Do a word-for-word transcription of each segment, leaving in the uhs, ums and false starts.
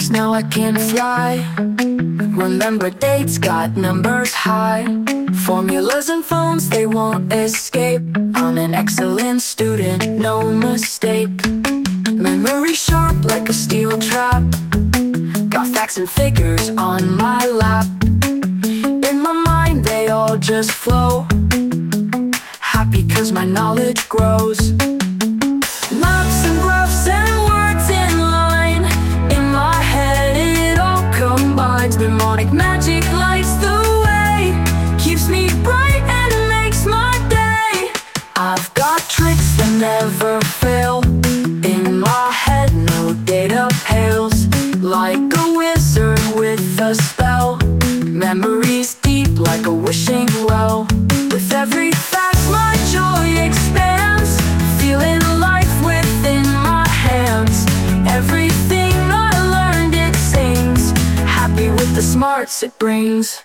wings, now I can fly. Remember dates, got numbers high. Formulas and phones, they won't escape. I'm an excellent student, no mistake. Memory sharp like a steel trap. Got facts and figures on my lap. In my mind they all just flow. Happy cause my knowledge grows. Maps and graphs and words in line. In my head it all combines. Mnemonic magic lights the way. Keeps me bright and makes my day. I've got tricks that never fail. In my head no data pales. Like a wizard with a spell. Memories deep like a wishing well. With every fact my joy expands. Feeling life within my hands. Everything I learned it sings. Happy with the smarts it brings.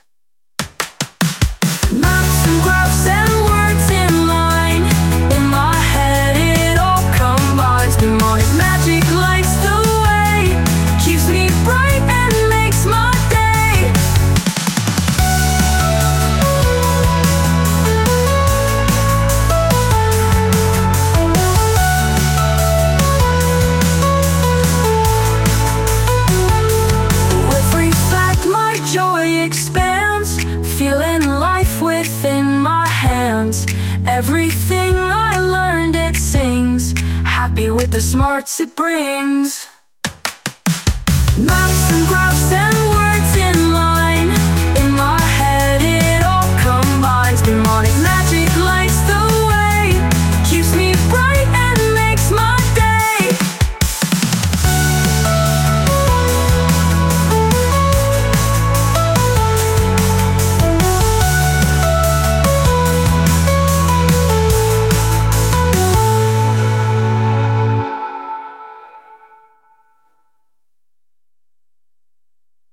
Maps and graphs and words in line. In my head it all combines. Mnemonic magic lights the way. Keeps me bright and makes my day. Every fact my joy expands. Feeling life within my hands. Everything I learned it sings. Happy with the smarts it brings. Maps and graphs and